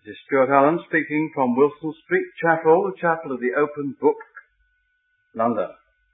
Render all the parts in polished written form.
This is Stuart Allen speaking from Wilson Street Chapel, the Chapel of the Open Book, London.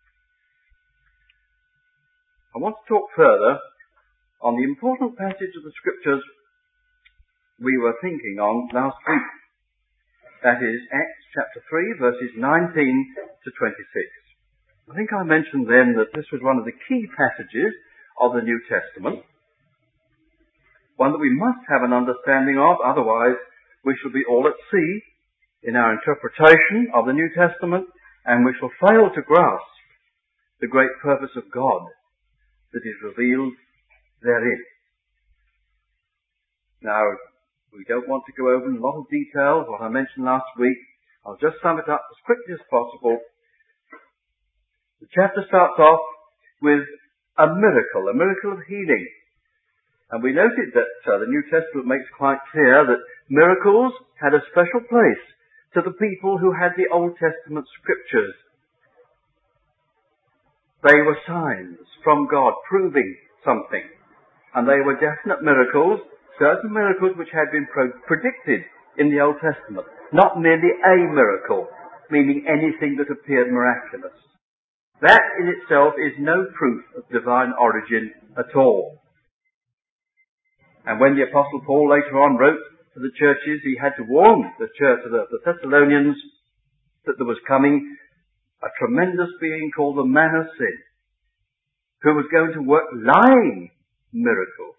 I want to talk further on the important passage of the Scriptures we were thinking on last week. That is Acts chapter 3, verses 19 to 26. I think I mentioned then that this was one of the key passages of the New Testament, one that we must have an understanding of, otherwise we shall be all at sea in our interpretation of the New Testament, and we shall fail to grasp the great purpose of God that is revealed therein. Now, we don't want to go over in a lot of detail what I mentioned last week. I'll just sum it up as quickly as possible. The chapter starts off with a miracle of healing. And we noted that the New Testament makes quite clear that miracles had a special place to the people who had the Old Testament Scriptures. They were signs from God proving something. And they were definite miracles, certain miracles which had been predicted in the Old Testament. Not merely a miracle, meaning anything that appeared miraculous. That in itself is no proof of divine origin at all. And when the Apostle Paul later on wrote to the churches, he had to warn the church of the Thessalonians that there was coming a tremendous being called the man of sin, who was going to work lying miracles,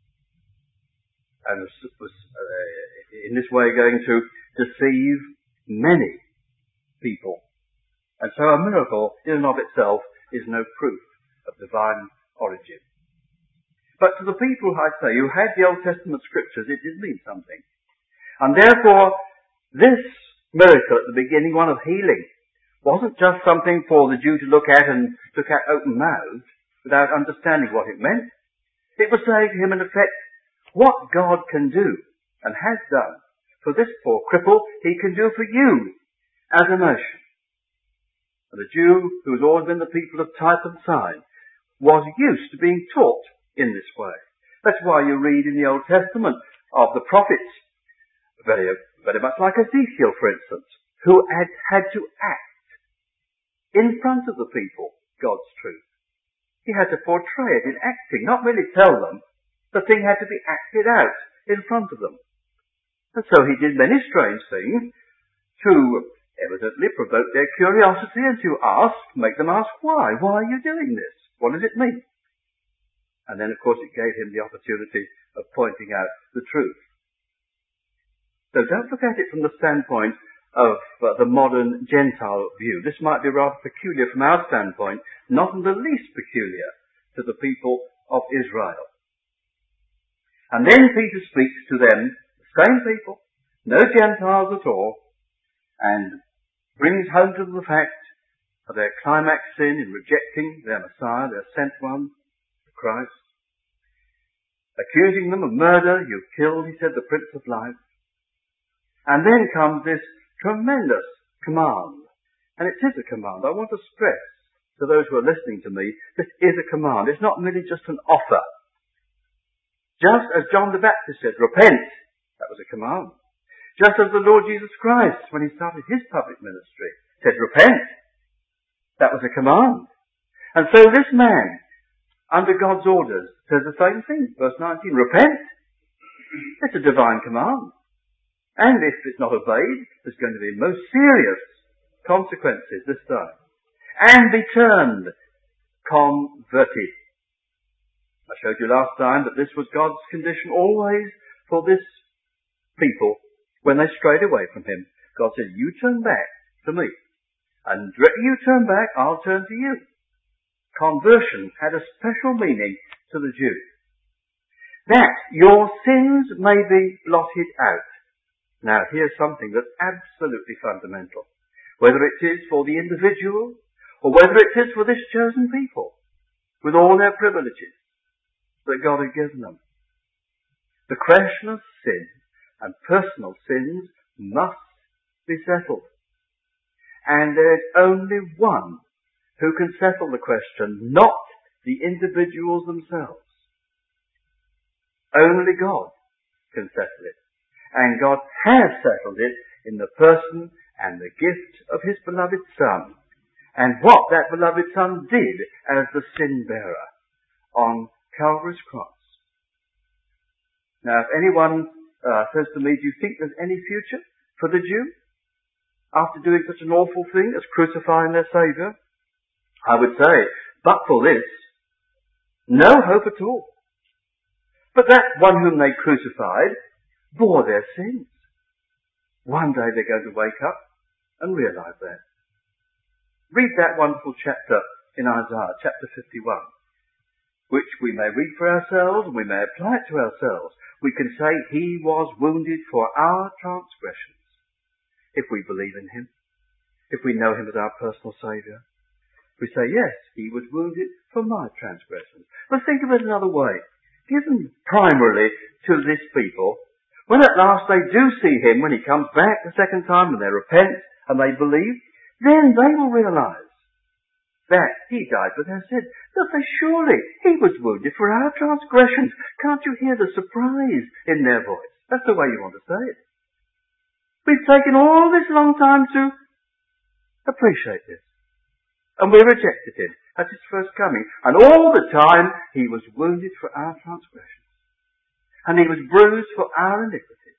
and was in this way going to deceive many people. And so a miracle in and of itself is no proof of divine origin. But to the people, I'd say, who had the Old Testament Scriptures, it did mean something. And therefore, this miracle at the beginning, one of healing, wasn't just something for the Jew to look at and look at open-mouthed without understanding what it meant. It was saying to him, in effect, what God can do and has done for this poor cripple, he can do for you as a nation. And the Jew, who has always been the people of type and sign, was used to being taught in this way. That's why you read in the Old Testament of the prophets, very much like Ezekiel, for instance, who had to act in front of the people God's truth. He had to portray it in acting, not merely tell them. The thing had to be acted out in front of them. And so he did many strange things to evidently provoke their curiosity and to make them ask why. Why are you doing this? What does it mean? And then, of course, it gave him the opportunity of pointing out the truth. So don't look at it from the standpoint of the modern Gentile view. This might be rather peculiar from our standpoint, not in the least peculiar to the people of Israel. And then Peter speaks to them, the same people, no Gentiles at all, and brings home to them the fact of their climax sin in rejecting their Messiah, their sent one, Christ, accusing them of murder. You've killed, he said, the Prince of Life. And then comes this tremendous command. And it is a command. I want to stress to those who are listening to me, this is a command. It's not merely just an offer. Just as John the Baptist said, repent, that was a command. Just as the Lord Jesus Christ, when he started his public ministry, said, repent, that was a command. And so this man, under God's orders, says the same thing. Verse 19, repent. It's a divine command. And if it's not obeyed, there's going to be most serious consequences this time. And be turned, converted. I showed you last time that this was God's condition always for this people when they strayed away from him. God said, you turn back to me. And directly you turn back, I'll turn to you. Conversion had a special meaning to the Jew. That your sins may be blotted out. Now here's something that's absolutely fundamental. Whether it is for the individual or whether it is for this chosen people with all their privileges that God had given them. The question of sin and personal sins must be settled. And there's only one who can settle the question, not the individuals themselves. Only God can settle it. And God has settled it in the person and the gift of his beloved Son, and what that beloved Son did as the sin bearer on Calvary's cross. Now, if anyone says to me, do you think there's any future for the Jew after doing such an awful thing as crucifying their Saviour? I would say, but for this, no hope at all. But that one whom they crucified bore their sins. One day they're going to wake up and realise that. Read that wonderful chapter in Isaiah, chapter 51, which we may read for ourselves and we may apply it to ourselves. We can say he was wounded for our transgressions, if we believe in him, if we know him as our personal Saviour. We say, yes, he was wounded for my transgressions. But think of it another way. Given primarily to this people, when at last they do see him, when he comes back the second time and they repent and they believe, then they will realise that he died for their sin. They'll say, surely he was wounded for our transgressions. Can't you hear the surprise in their voice? That's the way you want to say it. We've taken all this long time to appreciate this. And we rejected him at his first coming. And all the time he was wounded for our transgressions. And he was bruised for our iniquities.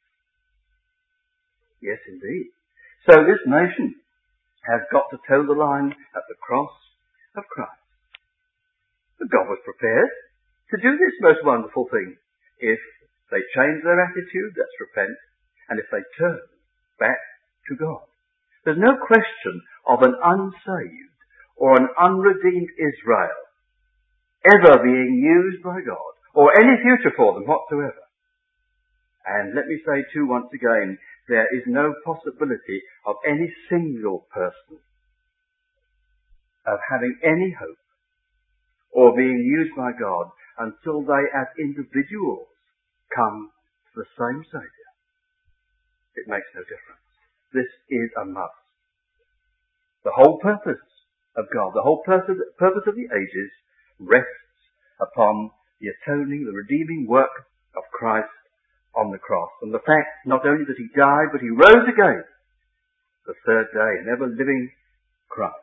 Yes, indeed. So this nation has got to toe the line at the cross of Christ. But God was prepared to do this most wonderful thing. If they change their attitude, that's repent, and if they turn back to God. There's no question of an unsaved or an unredeemed Israel ever being used by God, or any future for them whatsoever. And let me say too once again, there is no possibility of any single person of having any hope or being used by God until they as individuals come to the same Saviour. It makes no difference. This is a must. The whole purpose of God, the whole purpose of the ages rests upon the atoning, the redeeming work of Christ on the cross. And the fact not only that he died, but he rose again the third day, an ever-living Christ.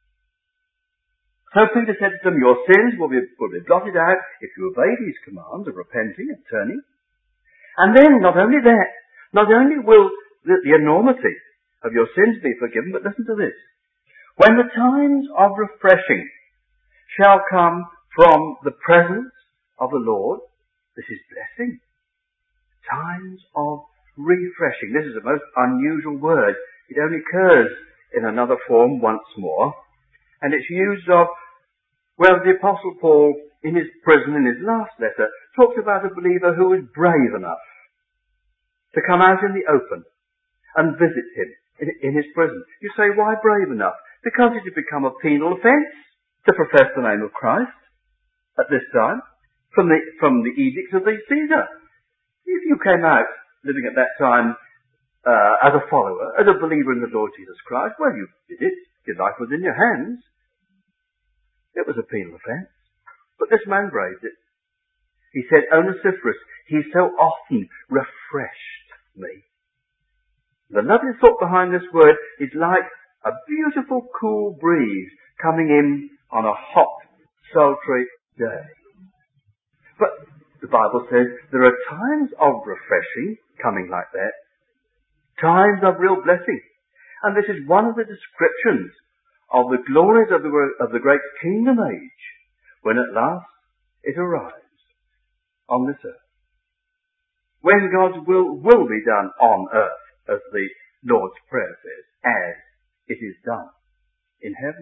So Peter said to them, your sins will be blotted out if you obey these commands of repenting and turning. And then, not only that, not only will the enormity of your sins be forgiven, but listen to this. When the times of refreshing shall come from the presence of the Lord, this is blessing. Times of refreshing. This is a most unusual word. It only occurs in another form once more. And it's used of, well, the Apostle Paul, in his prison, in his last letter, talks about a believer who was brave enough to come out in the open and visit him in his prison. You say, why brave enough? Because it had become a penal offence to profess the name of Christ at this time from the edicts of the Caesar. If you came out living at that time as a follower, as a believer in the Lord Jesus Christ, well, you did it. Your life was in your hands. It was a penal offence. But this man braved it. He said, Onesiphorus, he so often refreshed me. The lovely thought behind this word is like a beautiful cool breeze coming in on a hot, sultry day. But the Bible says there are times of refreshing coming like that. Times of real blessing. And this is one of the descriptions of the glories of the great kingdom age when at last it arrives on this earth. When God's will be done on earth, as the Lord's Prayer says, as it is done in heaven.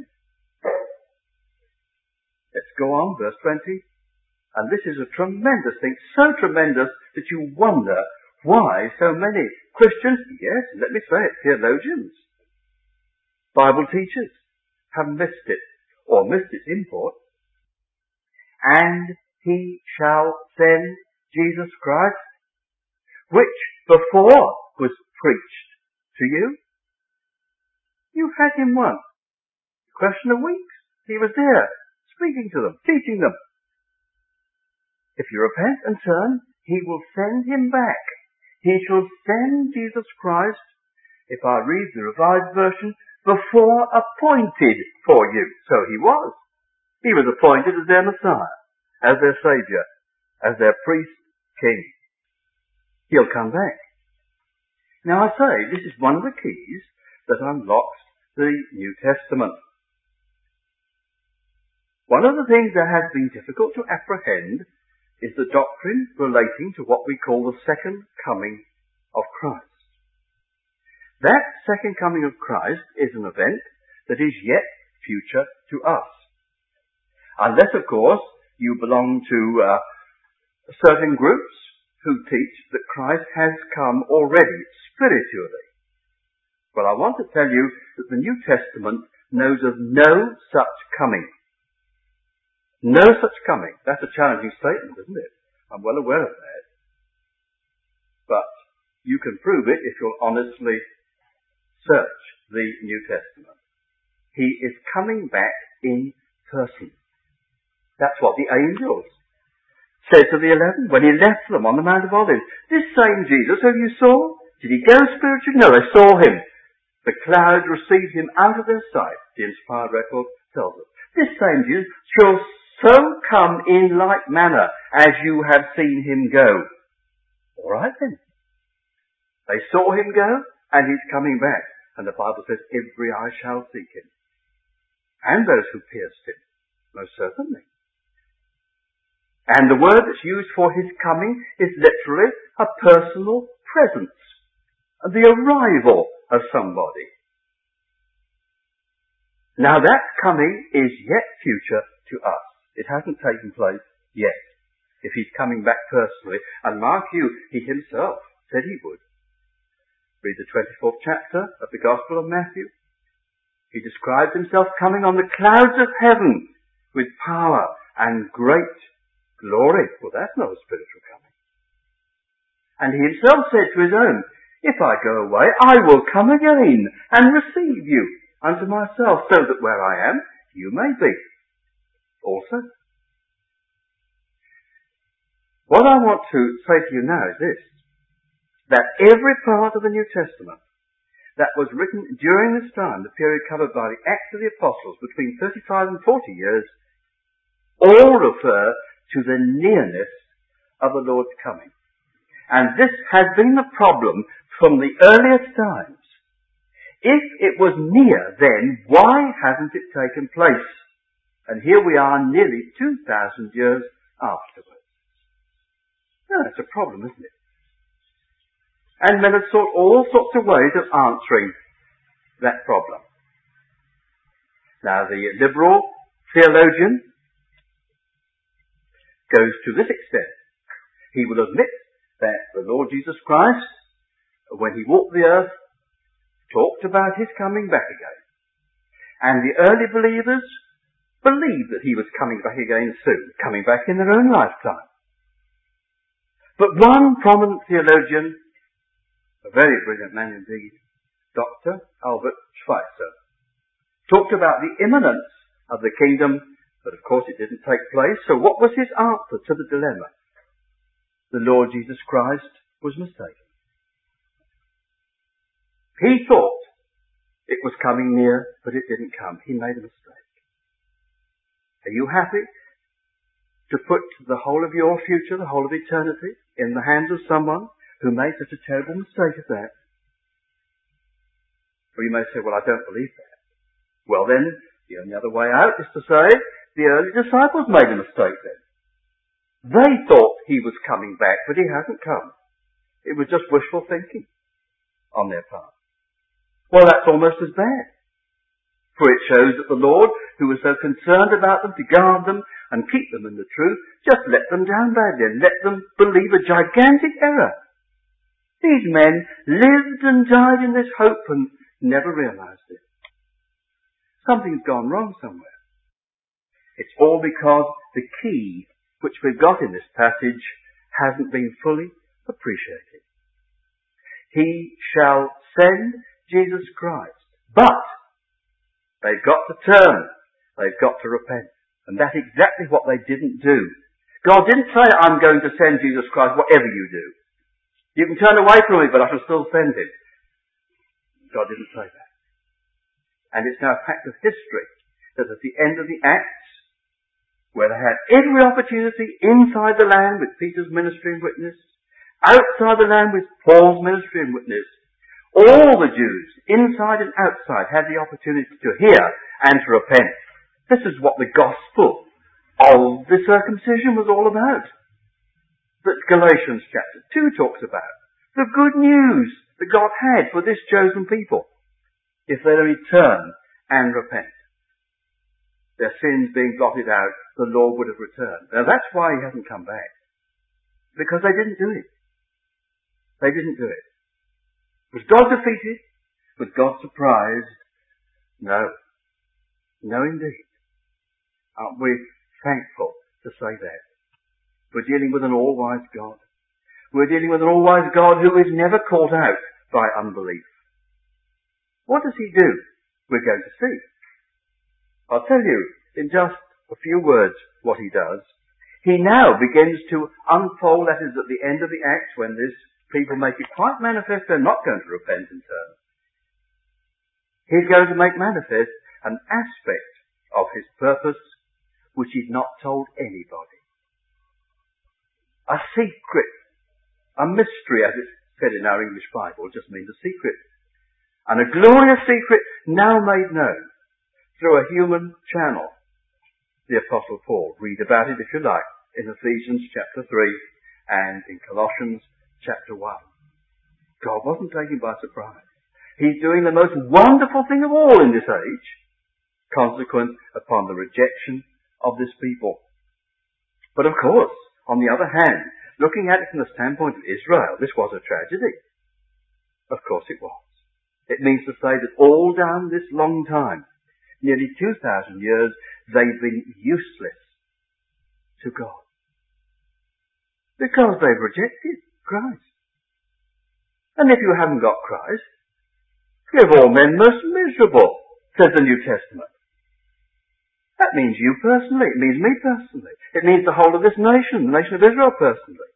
Let's go on, verse 20. And this is a tremendous thing, so tremendous that you wonder why so many Christians, yes, let me say it, theologians, Bible teachers, have missed it, or missed its import. And he shall send Jesus Christ, which before was preached to you. You had him once. A question of weeks. He was there, speaking to them, teaching them. If you repent and turn, he will send him back. He shall send Jesus Christ, if I read the Revised Version, before appointed for you. So he was. He was appointed as their Messiah, as their Saviour, as their priest, king. He'll come back. Now I say, this is one of the keys that unlocks the New Testament. One of the things that has been difficult to apprehend is the doctrine relating to what we call the second coming of Christ. That second coming of Christ is an event that is yet future to us. Unless, of course, you belong to certain groups who teach that Christ has come already spiritually. Well, I want to tell you that the New Testament knows of no such coming. No such coming. That's a challenging statement, isn't it? I'm well aware of that. But you can prove it if you'll honestly search the New Testament. He is coming back in person. That's what the angels said to the 11 when he left them on the Mount of Olives. This same Jesus who you saw, did he go spiritually? No, they saw him. The cloud received him out of their sight, the inspired record tells us. This same Jesus shall so come in like manner as you have seen him go. All right then. They saw him go, and he's coming back. And the Bible says, every eye shall seek him. And those who pierced him, most certainly. And the word that's used for his coming is literally a personal presence. The arrival of somebody. Now that coming is yet future to us. It hasn't taken place yet. If he's coming back personally, and mark you, he himself said he would. Read the 24th chapter of the Gospel of Matthew. He describes himself coming on the clouds of heaven with power and great glory. Well, that's not a spiritual coming. And he himself said to his own, if I go away, I will come again and receive you unto myself, so that where I am, you may be also. What I want to say to you now is this, that every part of the New Testament that was written during this time, the period covered by the Acts of the Apostles, between 35 and 40 years, all refer to the nearness of the Lord's coming. And this has been the problem from the earliest times. If it was near then, why hasn't it taken place? And here we are nearly 2,000 years afterwards. Now, that's a problem, isn't it? And men have sought all sorts of ways of answering that problem. Now, the liberal theologian goes to this extent. He will admit that the Lord Jesus Christ, when he walked the earth, talked about his coming back again. And the early believers believed that he was coming back again soon, coming back in their own lifetime. But one prominent theologian, a very brilliant man indeed, Dr. Albert Schweitzer, talked about the imminence of the kingdom, but of course it didn't take place. So what was his answer to the dilemma? The Lord Jesus Christ was mistaken. He thought it was coming near, but it didn't come. He made a mistake. Are you happy to put the whole of your future, the whole of eternity, in the hands of someone who made such a terrible mistake as that? Or you may say, well, I don't believe that. Well then, the only other way out is to say, the early disciples made a mistake then. They thought he was coming back, but he hasn't come. It was just wishful thinking on their part. Well, that's almost as bad. For it shows that the Lord, who was so concerned about them to guard them and keep them in the truth, just let them down badly and let them believe a gigantic error. These men lived and died in this hope and never realized it. Something's gone wrong somewhere. It's all because the key which we've got in this passage hasn't been fully appreciated. He shall send Jesus Christ, but they've got to turn. They've got to repent. And that's exactly what they didn't do. God didn't say, I'm going to send Jesus Christ whatever you do. You can turn away from me, but I shall still send him. God didn't say that. And it's now a fact of history that at the end of the Acts, where they had every opportunity inside the land with Peter's ministry and witness, outside the land with Paul's ministry and witness, all the Jews, inside and outside, had the opportunity to hear and to repent. This is what the gospel of the circumcision was all about. That Galatians chapter 2 talks about. The good news that God had for this chosen people. If they only turn and repent. Their sins being blotted out, the Lord would have returned. Now that's why he hasn't come back. Because they didn't do it. They didn't do it. Was God defeated? Was God surprised? No. No indeed. Aren't we thankful to say that? We're dealing with an all-wise God. We're dealing with an all-wise God who is never caught out by unbelief. What does he do? We're going to see. I'll tell you in just a few words what he does. He now begins to unfold, that is at the end of the Acts, when this people make it quite manifest they're not going to repent and turn. He's going to make manifest an aspect of his purpose which he's not told anybody. A secret, a mystery, as it's said in our English Bible, just means a secret. And a glorious secret now made known through a human channel. The Apostle Paul. Read about it if you like in Ephesians chapter 3 and in Colossians chapter 1. God wasn't taken by surprise. He's doing the most wonderful thing of all in this age, consequent upon the rejection of this people. But of course, on the other hand, looking at it from the standpoint of Israel, this was a tragedy. Of course it was. It means to say that all down this long time, nearly 2,000 years, they've been useless to God. Because they've rejected Christ. And if you haven't got Christ, you're of all men most miserable, says the New Testament. That means you personally. It means me personally. It means the whole of this nation, the nation of Israel personally.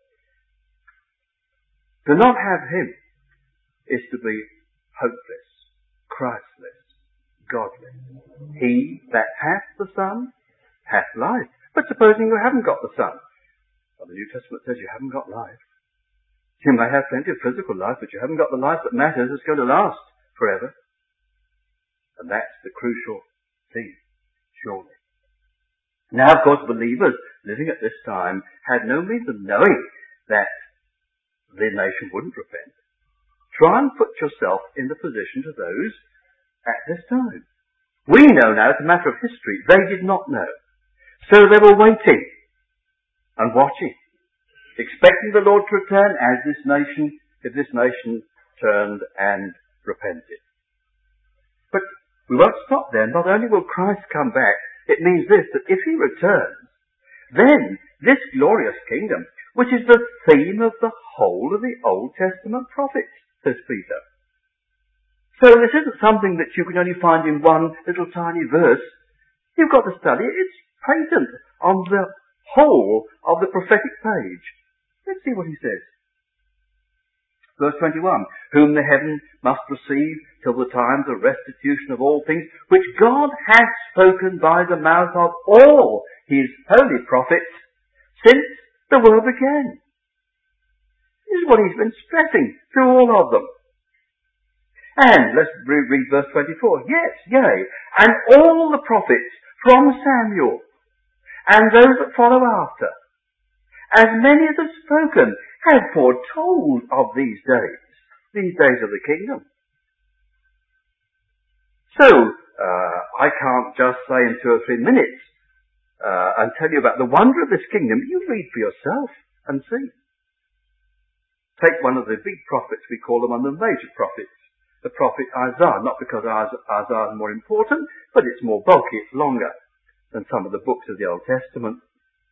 To not have him is to be hopeless, Christless, godless. He that hath the Son hath life. But supposing you haven't got the Son, well, the New Testament says you haven't got life. You may have plenty of physical life, but you haven't got the life that matters that's going to last forever. And that's the crucial thing, surely. Now, of course, believers living at this time had no means of knowing that the nation wouldn't repent. Try and put yourself in the position of those at this time. We know now, as a matter of history, they did not know. So they were waiting and watching, expecting the Lord to return if this nation turned and repented. But we won't stop there. Not only will Christ come back, it means this, that if he returns, then this glorious kingdom, which is the theme of the whole of the Old Testament prophets, says Peter. So this isn't something that you can only find in one little tiny verse. You've got to study it. It's patent on the whole of the prophetic page. Let's see what he says. Verse 21, whom the heaven must receive till the times of restitution of all things, which God hath spoken by the mouth of all his holy prophets since the world began. This is what he's been stressing through all of them. And let's read verse 24. Yes, yea, and all the prophets from Samuel and those that follow after, as many as have spoken, have foretold of these days of the kingdom. So, I can't just say in 2 or 3 minutes and tell you about the wonder of this kingdom. You read for yourself and see. Take one of the big prophets, we call them one of the major prophets, the prophet Isaiah, not because Isaiah is more important, but it's more bulky, it's longer than some of the books of the Old Testament.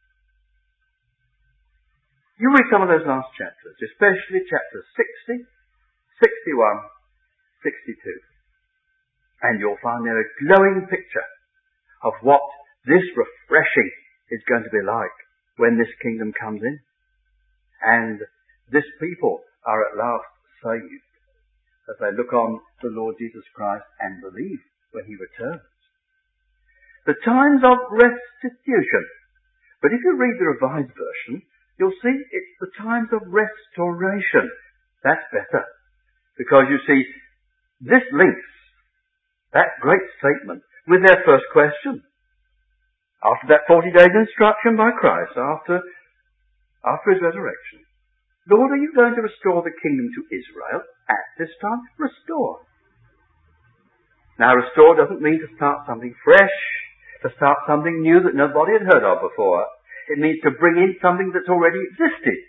You read some of those last chapters, especially chapters 60, 61, 62. And you'll find there a glowing picture of what this refreshing is going to be like when this kingdom comes in. And this people are at last saved as they look on the Lord Jesus Christ and believe when he returns. The times of restitution. But if you read the Revised Version, you'll see it's the times of restoration. That's better. Because you see, this links that great statement with their first question. After that 40 days instruction by Christ, after his resurrection, Lord, are you going to restore the kingdom to Israel at this time? Restore. Now, restore doesn't mean to start something fresh, to start something new that nobody had heard of before. It means to bring in something that's already existed.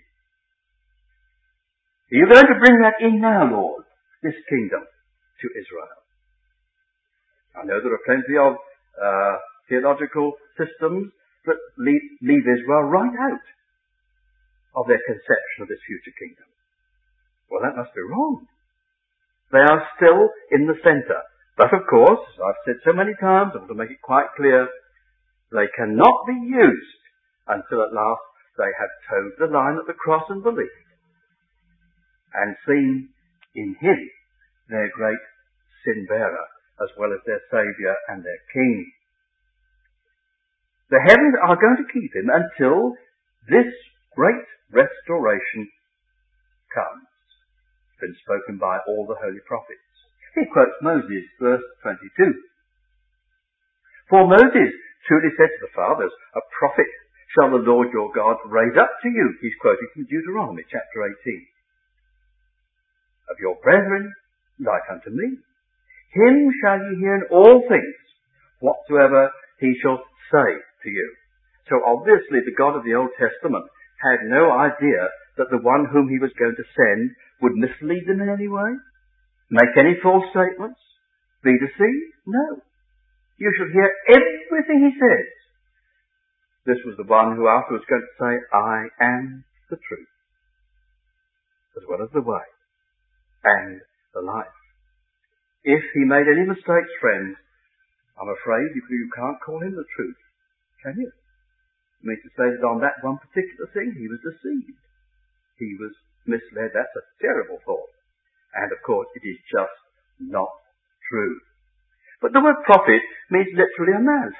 Are you going to bring that in now, Lord, this kingdom, to Israel? I know there are plenty of theological systems that leave Israel right out of their conception of this future kingdom. Well, that must be wrong. They are still in the centre. But of course, as I've said so many times, I want to make it quite clear, they cannot be used until at last they have toed the line at the cross and believed, and seen in him their great sin bearer, as well as their Saviour and their King. The heavens are going to keep him until this great restoration comes. It's been spoken by all the holy prophets. He quotes Moses, verse 22. For Moses truly said to the fathers, a prophet shall the Lord your God raise up to you. He's quoting from Deuteronomy chapter 18. Of your brethren, like unto me. Him shall ye hear in all things, whatsoever he shall say to you. So obviously the God of the Old Testament had no idea that the one whom he was going to send would mislead them in any way, make any false statements, be deceived. No. You shall hear everything he says. This was the one who afterwards was going to say, I am the truth, as well as the way and the life. If he made any mistakes, friends, I'm afraid you can't call him the truth, can you? It means to say that on that one particular thing he was deceived. He was misled. That's a terrible thought. And of course it is just not true. But the word prophet means literally a man.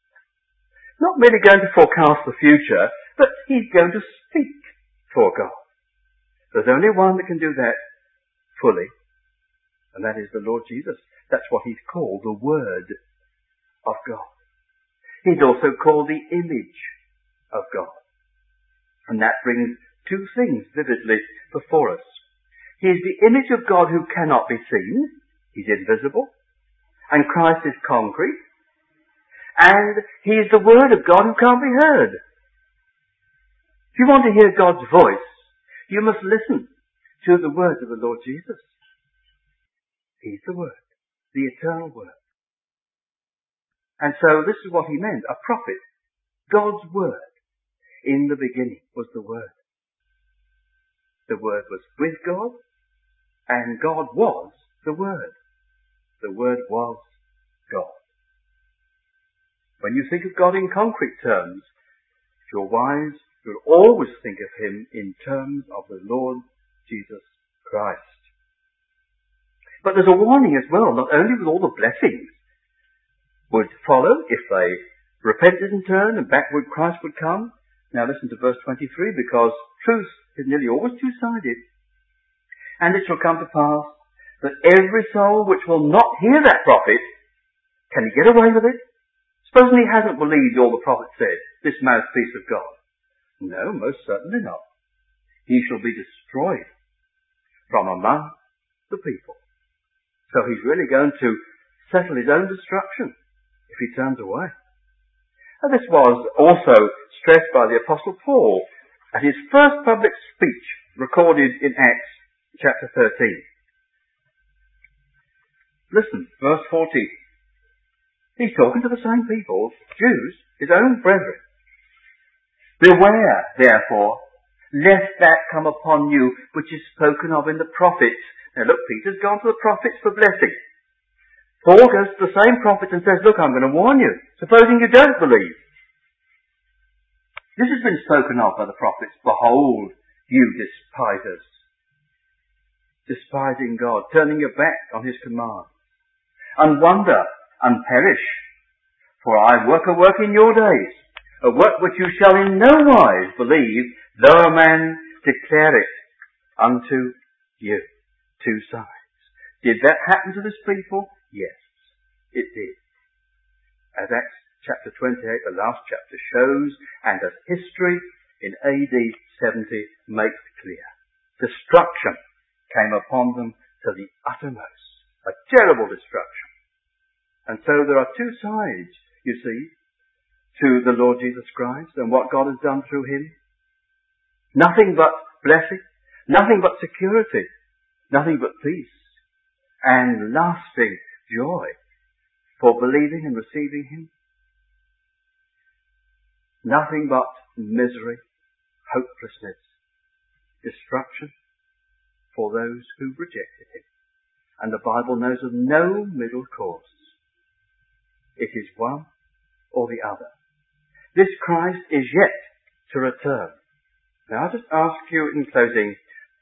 Not merely going to forecast the future, but he's going to speak for God. There's only one that can do that fully, and that is the Lord Jesus. That's what he's called, the Word of God. He's also called the image of God. And that brings two things vividly before us. He is the image of God who cannot be seen. He's invisible. And Christ is concrete. And he is the Word of God who can't be heard. If you want to hear God's voice, you must listen to the words of the Lord Jesus. He's the Word, the eternal Word. And so this is what he meant, a prophet. God's Word. In the beginning was the Word. The Word was with God, and God was the Word. The Word was God. When you think of God in concrete terms, if you're wise, you'll always think of him in terms of the Lord Jesus Christ. But there's a warning as well, not only with all the blessings would follow if they repented and turned and backward Christ would come. Now listen to verse 23, because truth is nearly always two-sided. And it shall come to pass that every soul which will not hear that prophet, can he get away with it? Supposing he hasn't believed all the prophet said, this mouthpiece of God. No, most certainly not. He shall be destroyed from among the people. So he's really going to settle his own destruction if he turns away. And this was also stressed by the Apostle Paul at his first public speech recorded in Acts chapter 13. Listen, verse 14. He's talking to the same people, Jews, his own brethren. Beware, therefore, lest that come upon you which is spoken of in the prophets. Now look, Peter's gone to the prophets for blessing. Paul goes to the same prophets and says, look, I'm going to warn you. Supposing you don't believe. This has been spoken of by the prophets. Behold, you despisers. despising God, turning your back on his command. And wonder and perish, for I work a work in your days, a work which you shall in no wise believe, though a man declare it unto you. Two sides. Did that happen to this people? Yes, it did. As Acts chapter 28, the last chapter, shows, and as history in AD 70 makes clear. Destruction came upon them to the uttermost. A terrible destruction. And so there are two sides, you see, to the Lord Jesus Christ and what God has done through him. Nothing but blessing, nothing but security, nothing but peace, and lasting joy for believing and receiving him. Nothing but misery, hopelessness, destruction for those who rejected him. And the Bible knows of no middle course. It is one or the other. This Christ is yet to return. Now I'll just ask you in closing,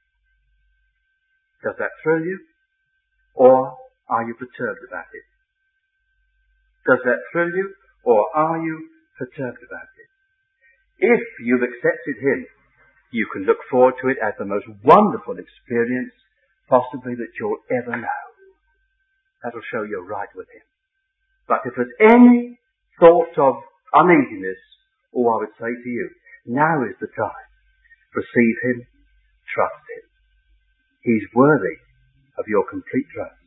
does that thrill you? Or are you perturbed about it? Does that thrill you? Or are you perturbed about it? If you've accepted him, you can look forward to it as the most wonderful experience possibly that you'll ever know. That'll show you're right with him. But if there's any thought of uneasiness, I would say to you, now is the time. Receive him, trust him. He's worthy of your complete trust.